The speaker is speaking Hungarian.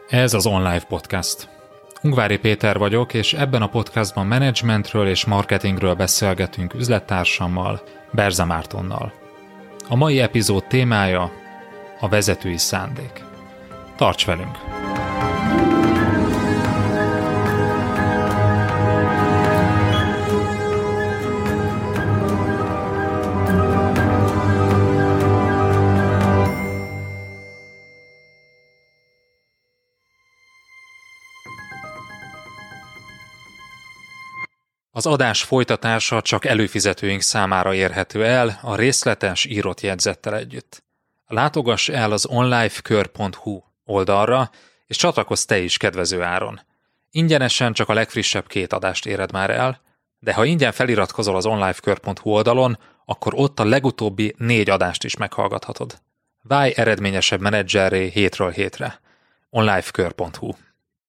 Ez az OnLive Podcast. Ungvári Péter vagyok, és ebben a podcastban menedzsmentről és marketingről beszélgetünk üzlettársammal, Berze Mártonnal. A mai epizód témája a vezetői szándék. Tarts velünk! Az adás folytatása csak előfizetőink számára érhető el a részletes írott jegyzettel együtt. Látogass el az onlifekör.hu oldalra, és csatlakozz te is kedvező áron. Ingyenesen csak a legfrissebb 2 adást éred már el, de ha ingyen feliratkozol az onlifekör.hu oldalon, akkor ott a legutóbbi 4 adást is meghallgathatod. Válj eredményesebb menedzserré hétről hétre. onlifekör.hu